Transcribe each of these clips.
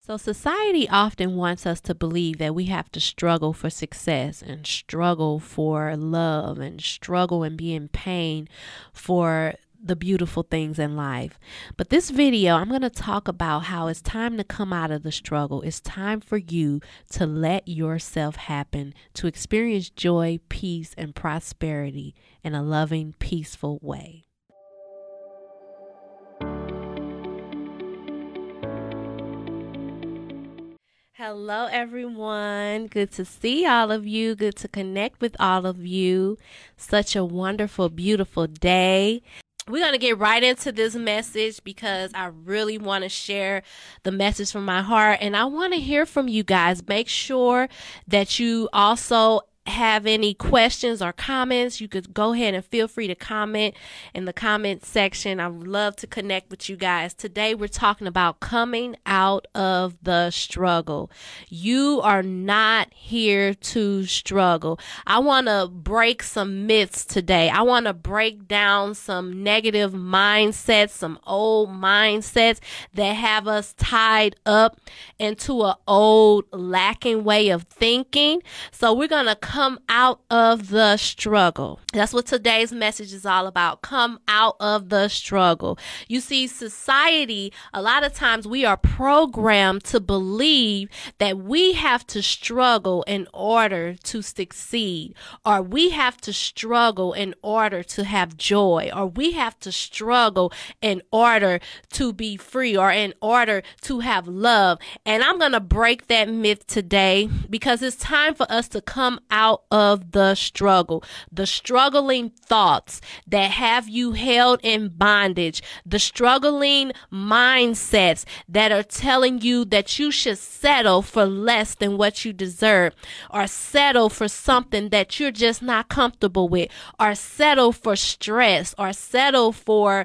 So, society often wants us to believe that we have to struggle for success and struggle for love and struggle and be in pain for the beautiful things in life. But this video, I'm going to talk about how it's time to come out of the struggle. It's time for you to let yourself happen, to experience joy, peace, and prosperity in a loving, peaceful way. Hello, everyone. Good to see all of you. Good to connect with all of you. Such a wonderful, beautiful day. We're going to get right into this message because I really want to share the message from my heart. And I want to hear from you guys. Make sure that you also have any questions or comments. You could go ahead and feel free to comment in the comment section. I would love to connect with you guys. Today we're talking about coming out of the struggle. You are not here to struggle. I want to break some myths today. I want to break down some negative mindsets, some old mindsets that have us tied up into an old lacking way of thinking. So we're going to come out of the struggle. That's what today's message is all about. Come out of the struggle. You see, society, a lot of times we are programmed to believe that we have to struggle in order to succeed, or we have to struggle in order to have joy, or we have to struggle in order to be free, or in order to have love. And I'm going to break that myth today because it's time for us to come out of the struggle, the struggling thoughts that have you held in bondage, the struggling mindsets that are telling you that you should settle for less than what you deserve, or settle for something that you're just not comfortable with, or settle for stress, or settle for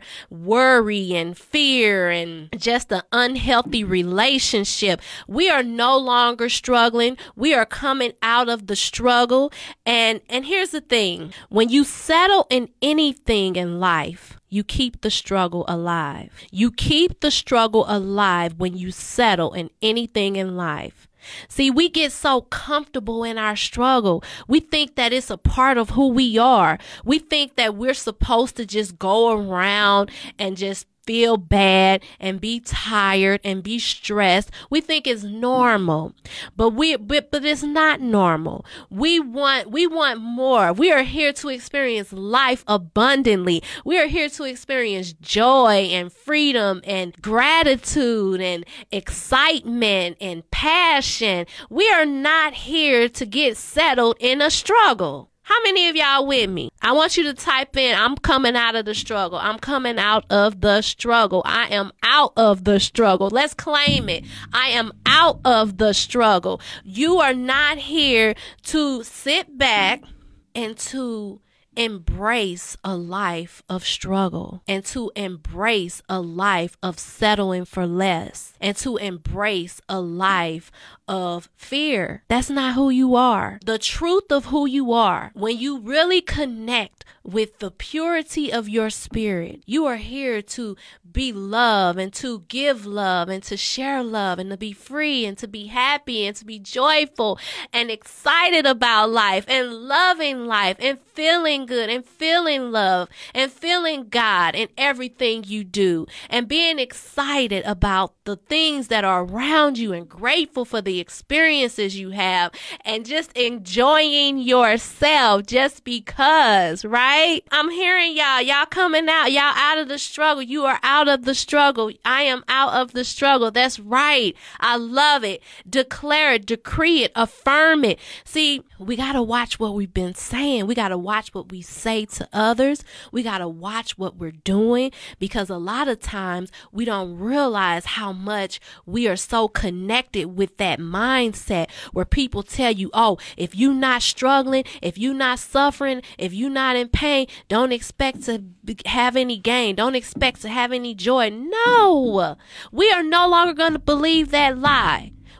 worry and fear and just an unhealthy relationship. We are no longer struggling. We are coming out of the struggle. And here's the thing. When you settle in anything in life, you keep the struggle alive. You keep the struggle alive when you settle in anything in life. See, we get so comfortable in our struggle. We think that it's a part of who we are. We think that we're supposed to just go around and just feel bad and be tired and be stressed. We think it's normal, but it's not normal. We want more. We are here to experience life abundantly. We are here to experience joy and freedom and gratitude and excitement and passion. We are not here to get settled in a struggle. How many of y'all with me? I want you to type in, I'm coming out of the struggle. I'm coming out of the struggle. I am out of the struggle. Let's claim it. I am out of the struggle. You are not here to sit back and to embrace a life of struggle, and to embrace a life of settling for less, and to embrace a life of fear. That's not who you are. The truth of who you are, when you really connect with the purity of your spirit, you are here to be love and to give love and to share love and to be free and to be happy and to be joyful and excited about life and loving life and feeling good and feeling love and feeling God in everything you do, and being excited about the things that are around you and grateful for the experiences you have and just enjoying yourself just because, right? I'm hearing y'all coming out. Y'all out of the struggle. You are out of the struggle. I am out of the struggle. That's right. I love it. Declare it, decree it, affirm it. See, we got to watch what we've been saying. We got to watch what we say to others. We got to watch what we're doing, because a lot of times we don't realize how much we are so connected with that mindset where people tell you, oh, if you're not struggling, if you're not suffering, if you're not in pain, don't expect to have any gain. Don't expect to have any joy. No, we are no longer going to believe that lie.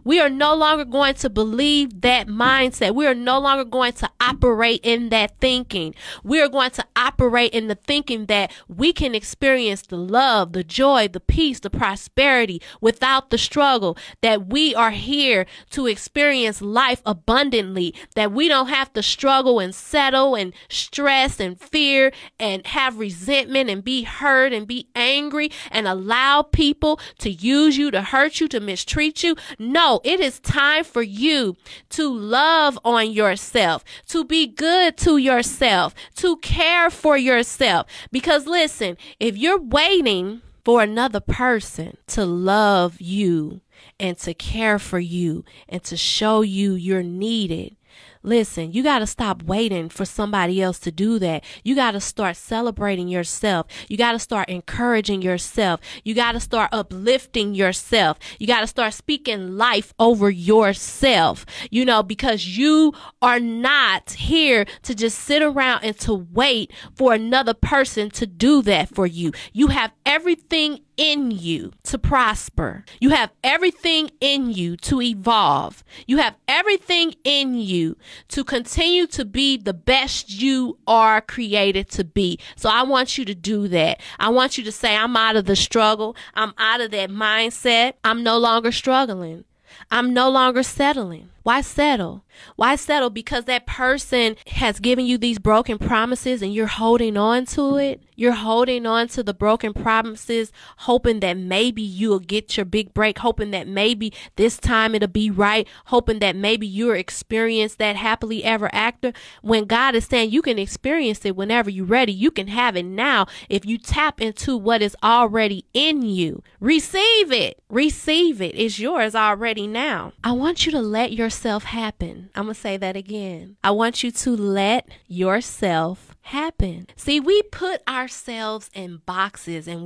We are no longer going to believe that mindset. We are no longer going to operate in that thinking. We are going to operate in the thinking that we can experience the love, the joy, the peace, the prosperity without the struggle, that we are here to experience life abundantly, that we don't have to struggle and settle and stress and fear and have resentment and be hurt and be angry and allow people to use you, to hurt you, to mistreat you. No, it is time for you to love on yourself, to be good to yourself, to care for yourself. Because listen, if you're waiting for another person to love you and to care for you and to show you you're needed, listen, you got to stop waiting for somebody else to do that. You got to start celebrating yourself. You got to start encouraging yourself. You got to start uplifting yourself. You got to start speaking life over yourself, because you are not here to just sit around and to wait for another person to do that for you. You have everything in you to prosper. You have everything in you to evolve. You have everything in you to continue to be the best you are created to be. So I want you to do that. I want you to say, I'm out of the struggle. I'm out of that mindset. I'm no longer struggling. I'm no longer settling. Why settle? Why settle? Because that person has given you these broken promises and you're holding on to it. You're holding on to the broken promises, hoping that maybe you'll get your big break, hoping that maybe this time it'll be right, hoping that maybe you'll experience that happily ever after. When God is saying you can experience it whenever you're ready, you can have it now if you tap into what is already in you. Receive it. Receive it. It's yours already now. I want you to let yourself happen. I'm going to say that again. I want you to let yourself happen. See, we put ourselves in boxes and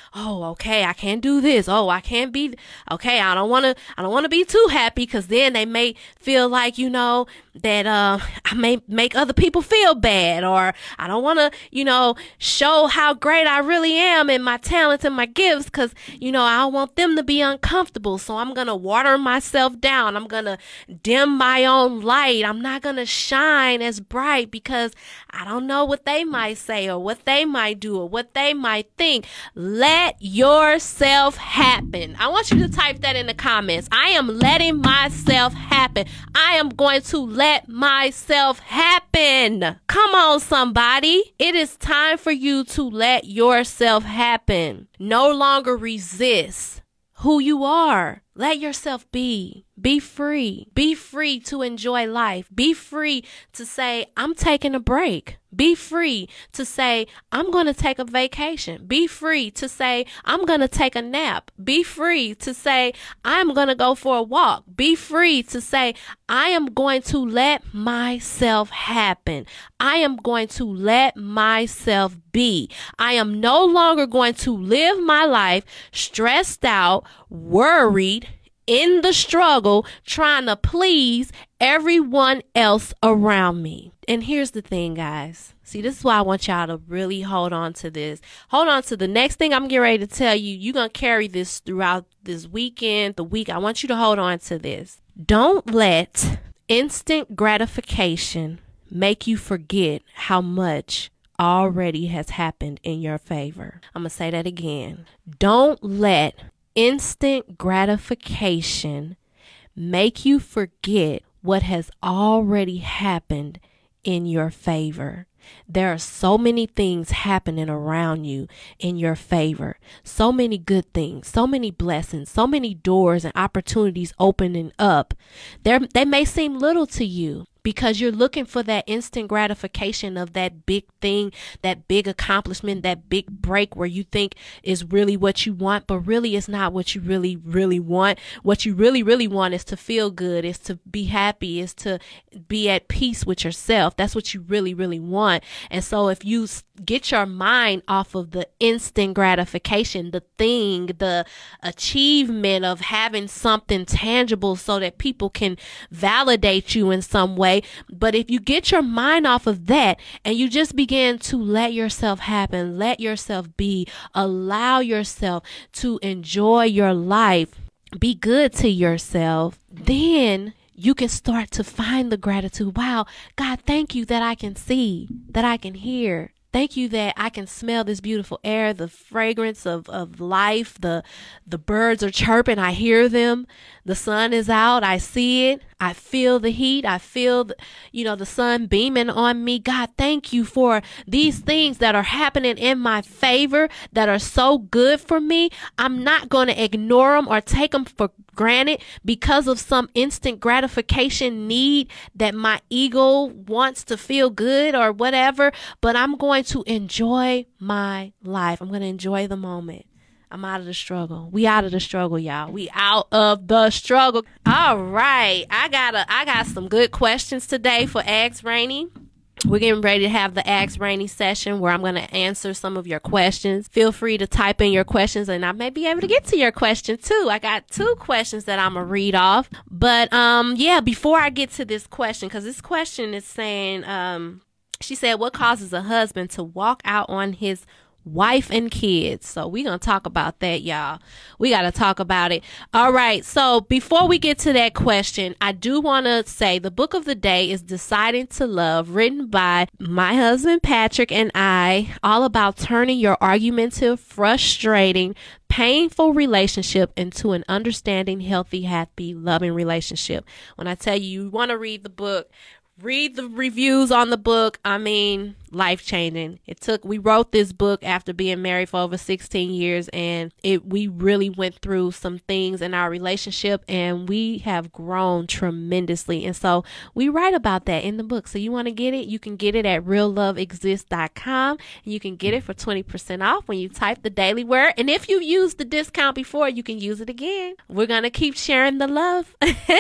okay, I can't do this. Oh, I can't be, okay, I don't want to be too happy, because then they may feel like, that I may make other people feel bad, or I don't want to, show how great I really am and my talents and my gifts, because, I don't want them to be uncomfortable. So I'm going to water myself down. I'm going to dim my own light. I'm not going to shine as bright because I don't know what they might say or what they might do or what they might think. Let yourself happen. I want you to type that in the comments. I am letting myself happen. I am going to let myself happen. Come on, somebody. It is time for you to let yourself happen. No longer resist who you are. Let yourself be. Be free. Be free to enjoy life. Be free to say, I'm taking a break. Be free to say, I'm going to take a vacation. Be free to say, I'm going to take a nap. Be free to say, I'm going to go for a walk. Be free to say, I am going to let myself happen. I am going to let myself be. I am no longer going to live my life stressed out, worried, in the struggle, trying to please everyone else around me. And here's the thing, guys. See, this is why I want y'all to really hold on to this. Hold on to the next thing I'm getting ready to tell you. You're going to carry this throughout this weekend, the week. I want you to hold on to this. Don't let instant gratification make you forget how much already has happened in your favor. I'm going to say that again. Don't let instant gratification make you forget what has already happened in your favor. There are so many things happening around you in your favor. So many good things, so many blessings, so many doors and opportunities opening up. They may seem little to you, because you're looking for that instant gratification of that big thing, that big accomplishment, that big break where you think is really what you want, but really it's not what you really, really want. What you really, really want is to feel good, is to be happy, is to be at peace with yourself. That's what you really, really want. And so if you get your mind off of the instant gratification, the thing, the achievement of having something tangible so that people can validate you in some way, but if you get your mind off of that and you just begin to let yourself happen, let yourself be, allow yourself to enjoy your life, be good to yourself, then you can start to find the gratitude. Wow, God, thank you that I can see, that I can hear. Thank you that I can smell this beautiful air, the fragrance of life. The birds are chirping. I hear them. The sun is out. I see it. I feel the heat. I feel the sun beaming on me. God, thank you for these things that are happening in my favor, that are so good for me. I'm not going to ignore them or take them for granted because of some instant gratification need that my ego wants to feel good or whatever. But I'm going to enjoy my life. I'm going to enjoy the moment. I'm out of the struggle. We out of the struggle, y'all. We out of the struggle. All right. I got some good questions today for Ask Rainy. We're getting ready to have the Ask Rainy session where I'm going to answer some of your questions. Feel free to type in your questions and I may be able to get to your question too. I got 2 questions that I'm going to read off. But before I get to this question, because this question is saying, she said, what causes a husband to walk out on his wife and kids? So we're going to talk about that, y'all. We got to talk about it. All right. So before we get to that question, I do want to say the book of the day is Deciding to Love, written by my husband, Patrick, and I, all about turning your argumentative, frustrating, painful relationship into an understanding, healthy, happy, loving relationship. When I tell you want to read the book, read the reviews on the book. I mean, life-changing. We wrote this book after being married for over 16 years, and we really went through some things in our relationship, and we have grown tremendously. And so we write about that in the book. So you want to get it? You can get it at realloveexists.com, and you can get it for 20% off when you type the daily word. And if you used the discount before, you can use it again. We're going to keep sharing the love.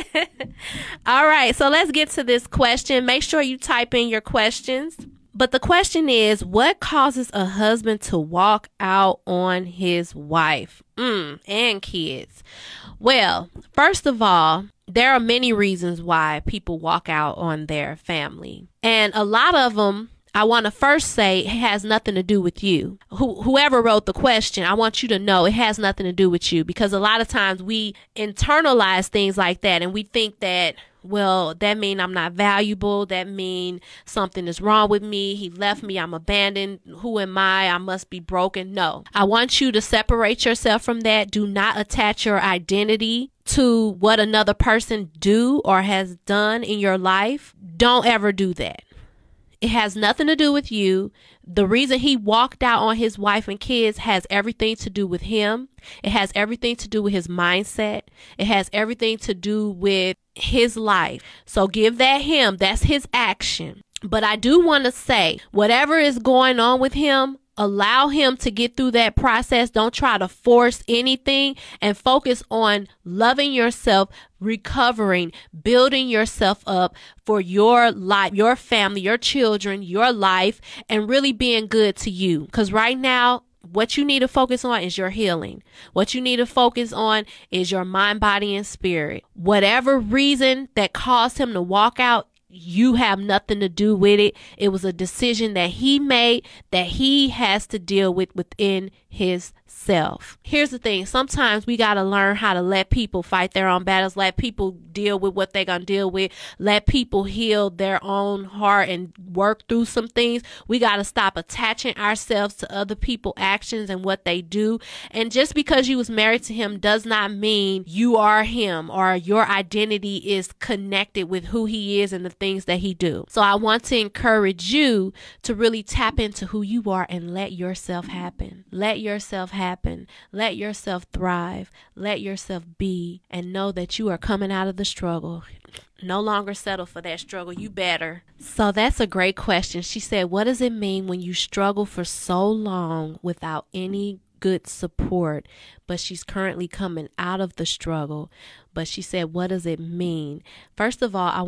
All right. So let's get to this question. Make sure you type in your questions. But the question is, what causes a husband to walk out on his wife and kids? Well, first of all, there are many reasons why people walk out on their family. And a lot of them, I want to first say, it has nothing to do with you. Whoever wrote the question, I want you to know it has nothing to do with you, because a lot of times we internalize things like that and we think that, well, that mean I'm not valuable. That mean something is wrong with me. He left me. I'm abandoned. Who am I? I must be broken. No, I want you to separate yourself from that. Do not attach your identity to what another person do or has done in your life. Don't ever do that. It has nothing to do with you. The reason he walked out on his wife and kids has everything to do with him. It has everything to do with his mindset. It has everything to do with his life. So give that him. That's his action. But I do want to say, whatever is going on with him, allow him to get through that process. Don't try to force anything, and focus on loving yourself, recovering, building yourself up for your life, your family, your children, your life, and really being good to you. Because right now, what you need to focus on is your healing. What you need to focus on is your mind, body, and spirit. Whatever reason that caused him to walk out, you have nothing to do with it. It was a decision that he made that he has to deal with within his self. Here's the thing. Sometimes we got to learn how to let people fight their own battles. Let people deal with what they're going to deal with. Let people heal their own heart and work through some things. We got to stop attaching ourselves to other people's actions and what they do. And just because you was married to him does not mean you are him or your identity is connected with who he is and the things that he do. So I want to encourage you to really tap into who you are and let yourself happen. Let yourself happen. Let yourself thrive. Let yourself be, and know that you are coming out of the struggle. No longer settle for that struggle. You better. So that's a great question. She said, what does it mean when you struggle for so long without any good support, but she's currently coming out of the struggle? But she said, what does it mean? First of all,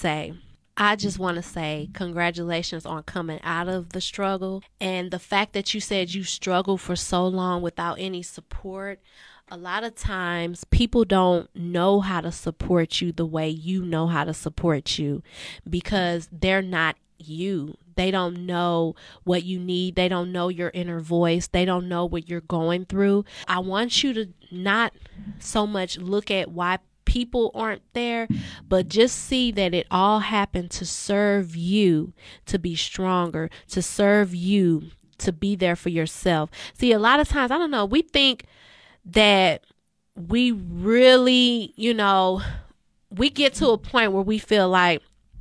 I just want to say congratulations on coming out of the struggle. And the fact that you said you struggled for so long without any support, a lot of times people don't know how to support you the way you know how to support you, because they're not you. They don't know what you need. They don't know your inner voice. They don't know what you're going through. I want you to not so much look at why people aren't there, but just see that it all happened to serve you to be stronger, to serve you to be there for yourself. See, a lot of times, I don't know, we think that we really, we get to a point where we feel like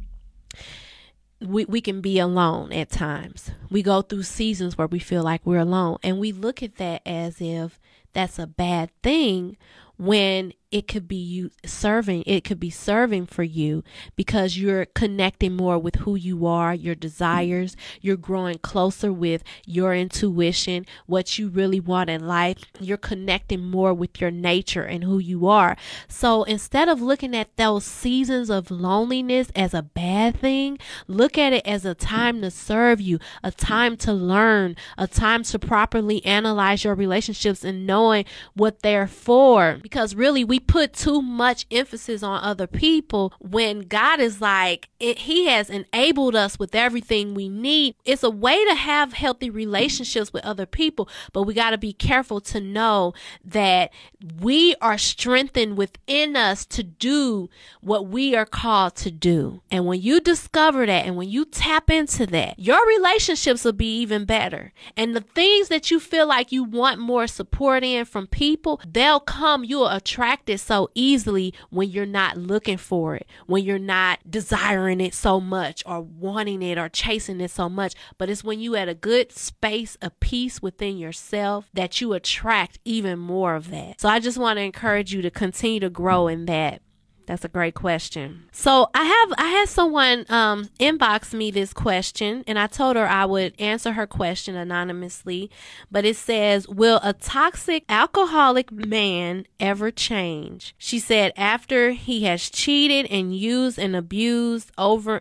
we can be alone at times. We go through seasons where we feel like we're alone, and we look at that as if that's a bad thing, when it could be serving for you, because you're connecting more with who you are, your desires. You're growing closer with your intuition, what you really want in life. You're connecting more with your nature and who you are. So instead of looking at those seasons of loneliness as a bad thing, look at it as a time to serve you, a time to learn, a time to properly analyze your relationships and knowing what they're for. Because really, we put too much emphasis on other people when God is like, He has enabled us with everything we need. It's a way to have healthy relationships with other people, but we got to be careful to know that we are strengthened within us to do what we are called to do. And when you discover that, and when you tap into that, your relationships will be even better. And the things that you feel like you want more support in from people, they'll come. You'll attract it so easily when you're not looking for it, when you're not desiring it so much or wanting it or chasing it so much. But it's when you at a good space of peace within yourself that you attract even more of that. So I just want to encourage you to continue to grow in that. That's a great question. So I had someone inbox me this question, and I told her I would answer her question anonymously. But it says, will a toxic alcoholic man ever change? She said, after he has cheated and used and abused me over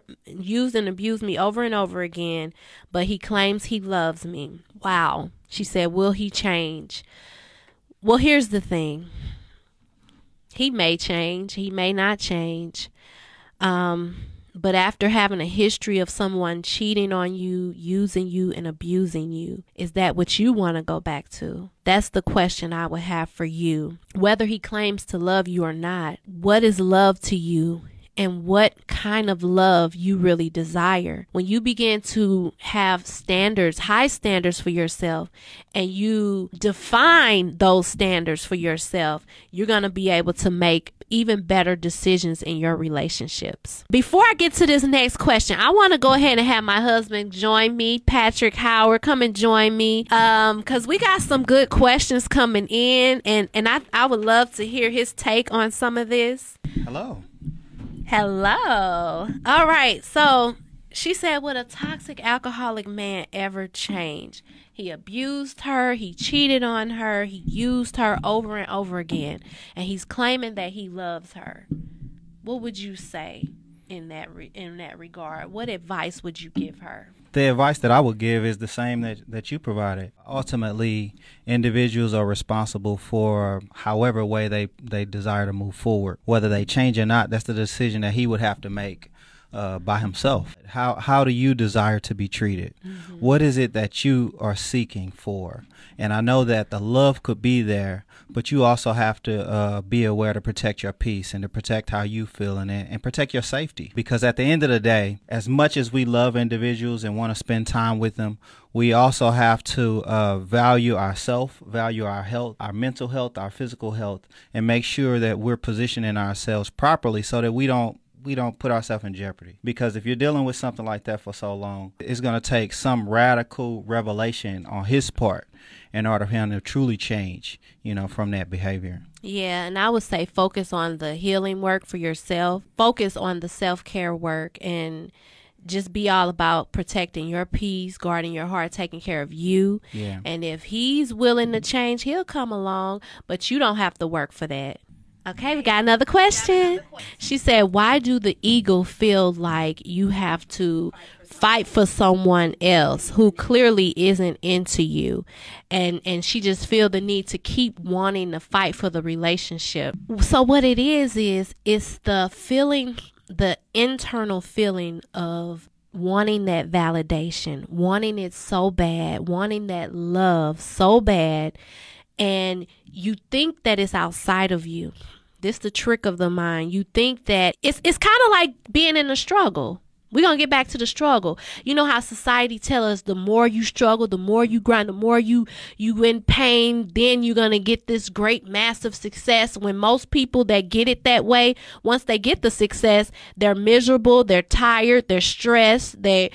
and over again, but he claims he loves me. Wow. She said, will he change? Well, here's the thing. He may change. He may not change. But after having a history of someone cheating on you, using you, and abusing you, is that what you want to go back to? That's the question I would have for you. Whether he claims to love you or not, what is love to you? And what kind of love you really desire. When you begin to have standards, high standards for yourself, and you define those standards for yourself, you're going to be able to make even better decisions in your relationships. Before I get to this next question, I want to go ahead and have my husband join me. Patrick Howard, come and join me, because we got some good questions coming in, and I would love to hear his take on some of this. Hello. All right. So she said, would a toxic alcoholic man ever change? He abused her. He cheated on her. He used her over and over again. And he's claiming that he loves her. What would you say in that regard? What advice would you give her? The advice that I would give is the same that you provided. Ultimately, individuals are responsible for however way they desire to move forward. Whether they change or not, that's the decision that he would have to make by himself. How do you desire to be treated? Mm-hmm. What is it that you are seeking for? And I know that the love could be there, but you also have to be aware to protect your peace and to protect how you feel and protect your safety. Because at the end of the day, as much as we love individuals and want to spend time with them, we also have to value ourselves, value our health, our mental health, our physical health, and make sure that we're positioning ourselves properly so that we don't put ourselves in jeopardy. Because if you're dealing with something like that for so long, it's going to take some radical revelation on his part in order for him to truly change, from that behavior. Yeah, and I would say focus on the healing work for yourself. Focus on the self-care work, and just be all about protecting your peace, guarding your heart, taking care of you. Yeah. And if he's willing to change, he'll come along, but you don't have to work for that. Okay, we got another question. She said, why do the ego feel like you have to fight for someone else who clearly isn't into you? And she just feel the need to keep wanting to fight for the relationship. So what it is it's the feeling, the internal feeling of wanting that validation, wanting it so bad, wanting that love so bad. And you think that it's outside of you. This the trick of the mind. You think that it's kind of like being in a struggle. We're going to get back to the struggle. You know how society tell us the more you struggle, the more you grind, the more you in pain, then you're going to get this great massive success. When most people that get it that way, once they get the success, they're miserable, they're tired, they're stressed, they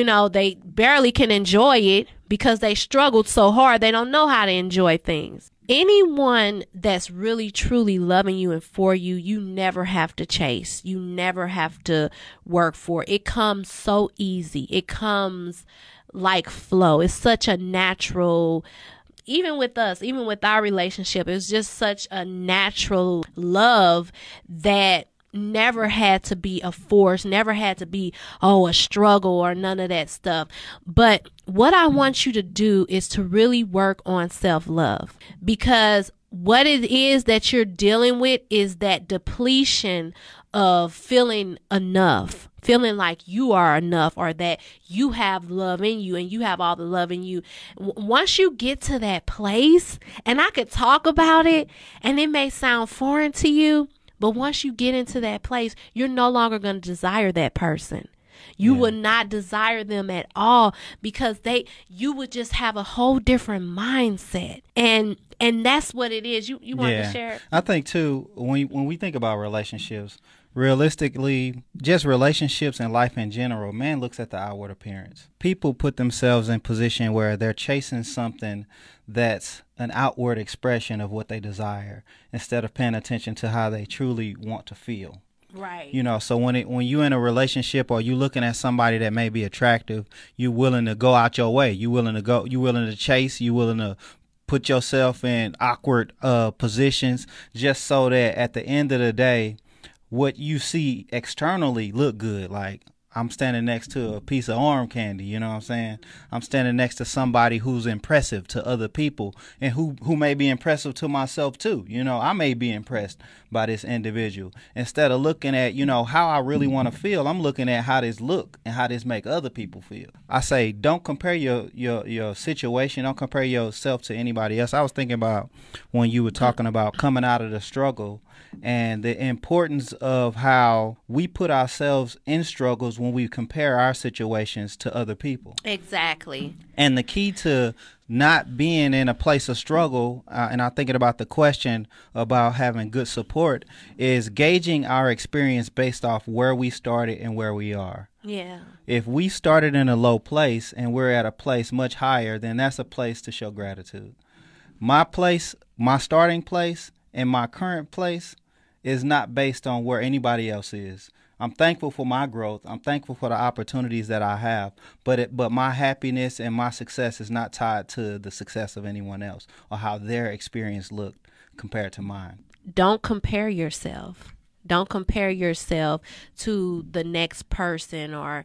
barely can enjoy it because they struggled so hard. They don't know how to enjoy things. Anyone that's really truly loving you and for you, you never have to chase. You never have to work for it. It comes so easy. It comes like flow. It's such a natural, even with us, even with our relationship, it's just such a natural love that never had to be a force, never had to be, a struggle or none of that stuff. But what I want you to do is to really work on self-love, because what it is that you're dealing with is that depletion of feeling enough, feeling like you are enough, or that you have love in you and you have all the love in you. Once you get to that place, and I could talk about it and it may sound foreign to you, but once you get into that place, you're no longer going to desire that person. You would not desire them at all, because you would just have a whole different mindset. And that's what it is. You want to share it? I think too, when we think about relationships, realistically, just relationships and life in general, man looks at the outward appearance. People put themselves in position where they're chasing something that's an outward expression of what they desire, instead of paying attention to how they truly want to feel. Right. So when you're in a relationship or you're looking at somebody that may be attractive, you're willing to go out your way. You're willing to chase, you're willing to put yourself in awkward positions, just so that at the end of the day, what you see externally look good. Like, I'm standing next to a piece of arm candy, you know what I'm saying? I'm standing next to somebody who's impressive to other people, and who may be impressive to myself too. I may be impressed by this individual. Instead of looking at, how I really want to feel, I'm looking at how this look and how this make other people feel. I say, don't compare your situation, don't compare yourself to anybody else. I was thinking about when you were talking about coming out of the struggle, and the importance of how we put ourselves in struggles when we compare our situations to other people. Exactly. And the key to not being in a place of struggle, and I'm thinking about the question about having good support, is gauging our experience based off where we started and where we are. Yeah. If we started in a low place and we're at a place much higher, then that's a place to show gratitude. My starting place and my current place is not based on where anybody else is. I'm thankful for my growth. I'm thankful for the opportunities that I have, but my happiness and my success is not tied to the success of anyone else or how their experience looked compared to mine. Don't compare yourself. Don't compare yourself to the next person or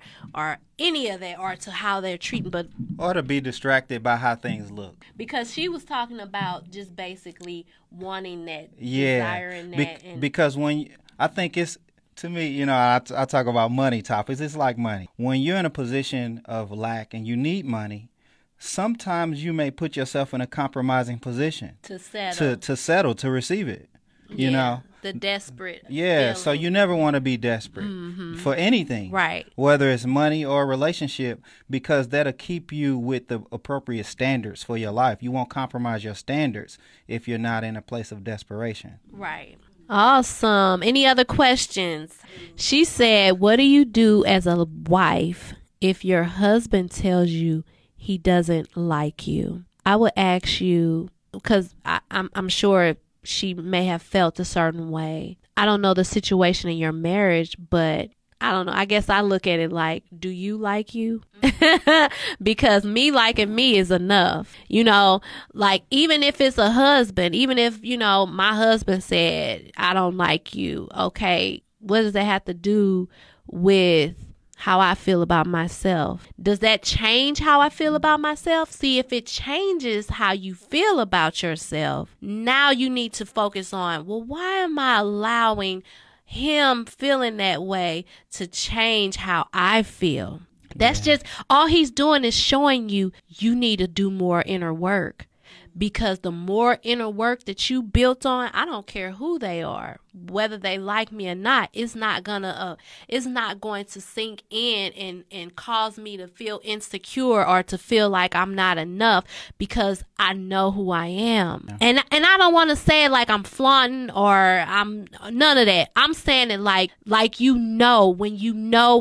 any of that, or to how they're treating, or to be distracted by how things look. Because she was talking about just basically wanting that, desiring that, because I think it's, to me, I talk about money topics. It's like money. When you're in a position of lack and you need money, sometimes you may put yourself in a compromising position to settle, to receive it. The desperate feeling. So you never want to be desperate for anything, right? Whether it's money or a relationship, because that'll keep you with the appropriate standards for your life. You won't compromise your standards if you're not in a place of desperation. Right. Awesome. Any other questions? She said, what do you do as a wife if your husband tells you he doesn't like you? I would ask you, because I'm sure she may have felt a certain way. I don't know the situation in your marriage, but I don't know. I guess I look at it like, do you like you? Because me liking me is enough. Like, even if it's a husband, even if, my husband said, I don't like you. Okay, what does that have to do with how I feel about myself? Does that change how I feel about myself? See, if it changes how you feel about yourself, now you need to focus on, well, why am I allowing him feeling that way to change how I feel? That's just all he's doing is showing you need to do more inner work, because the more inner work that you built on, I don't care who they are, whether they like me or not, it's not going to sink in and cause me to feel insecure or to feel like I'm not enough, because I know who I am. Yeah. And I don't want to say it like I'm flaunting or I'm none of that. I'm saying it like when you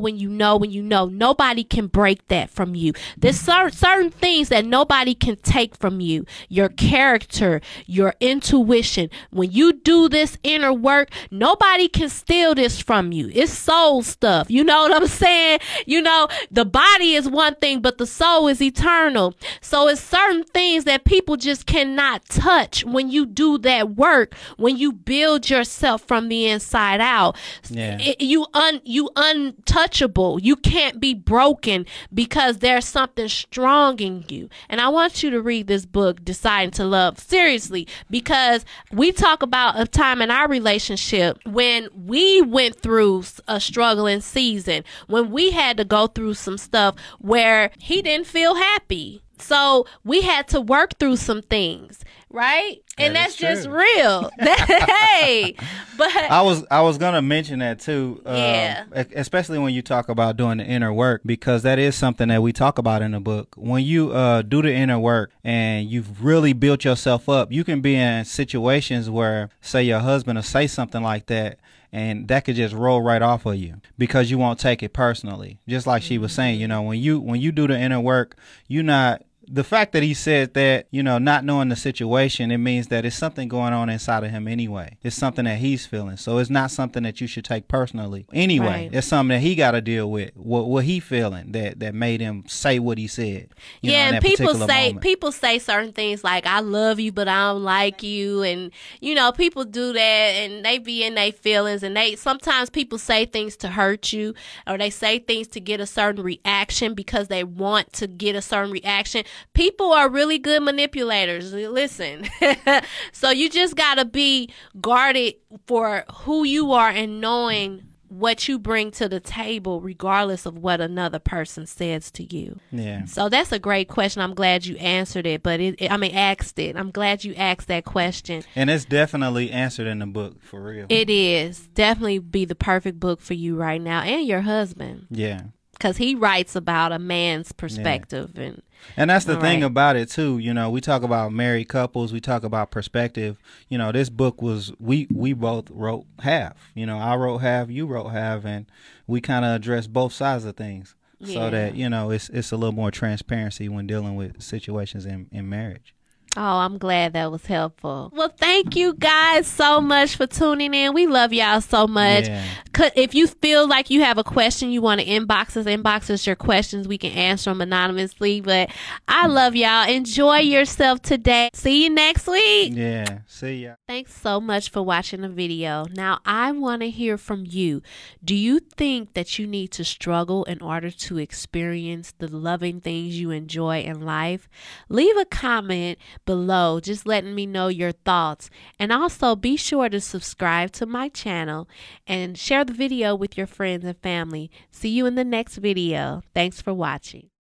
know, nobody can break that from you. There's certain things that nobody can take from you. Your character, your intuition. When you do this inner work, nobody can steal this from you. It's soul stuff. You know what I'm saying? You know, the body is one thing, but the soul is eternal. So it's certain things that people just cannot touch when you do that work, when you build yourself from the inside out. Yeah. You untouchable. You can't be broken because there's something strong in you. And I want you to read this book, Deciding to Love, seriously, because we talk about a time in our relationship when we went through a struggling season, when we had to go through some stuff where he didn't feel happy. So we had to work through some things, right? And that's just real. Hey, but I was gonna mention that too. Yeah. Especially when you talk about doing the inner work, because that is something that we talk about in the book. When you do the inner work and you've really built yourself up, you can be in situations where, say, your husband will say something like that, and that could just roll right off of you because you won't take it personally. Just like she was saying, you know, when you do the inner work, the fact that he said that, you know, not knowing the situation, it means that it's something going on inside of him anyway. It's something that he's feeling. So it's not something that you should take personally. Anyway, right. It's something that he got to deal with. What he feeling that made him say what he said. Yeah, and people say certain things like, I love you, but I don't like you. And, you know, people do that and they be in their feelings, and sometimes people say things to hurt you, or they say things to get a certain reaction because they want to get a certain reaction. People are really good manipulators. Listen. So you just got to be guarded for who you are and knowing what you bring to the table, regardless of what another person says to you. Yeah. So that's a great question. I'm glad you answered it, asked it. I'm glad you asked that question. And it's definitely answered in the book, for real. It is. Definitely be the perfect book for you right now and your husband. Yeah. Because he writes about a man's perspective. Yeah. And that's the thing about it too. You know, we talk about married couples, we talk about perspective. You know, this book was, we both wrote half. You know, I wrote half, you wrote half, and we kind of addressed both sides of things. Yeah. So that, you know, it's a little more transparency when dealing with situations in marriage. Oh, I'm glad that was helpful. Well, thank you guys so much for tuning in. We love y'all so much. Yeah. If you feel like you have a question, you want to inbox us your questions. We can answer them anonymously. But I love y'all. Enjoy yourself today. See you next week. Yeah, see ya. Thanks so much for watching the video. Now, I want to hear from you. Do you think that you need to struggle in order to experience the loving things you enjoy in life? Leave a comment below, just letting me know your thoughts. And also be sure to subscribe to my channel and share the video with your friends and family. See you in the next video. Thanks for watching.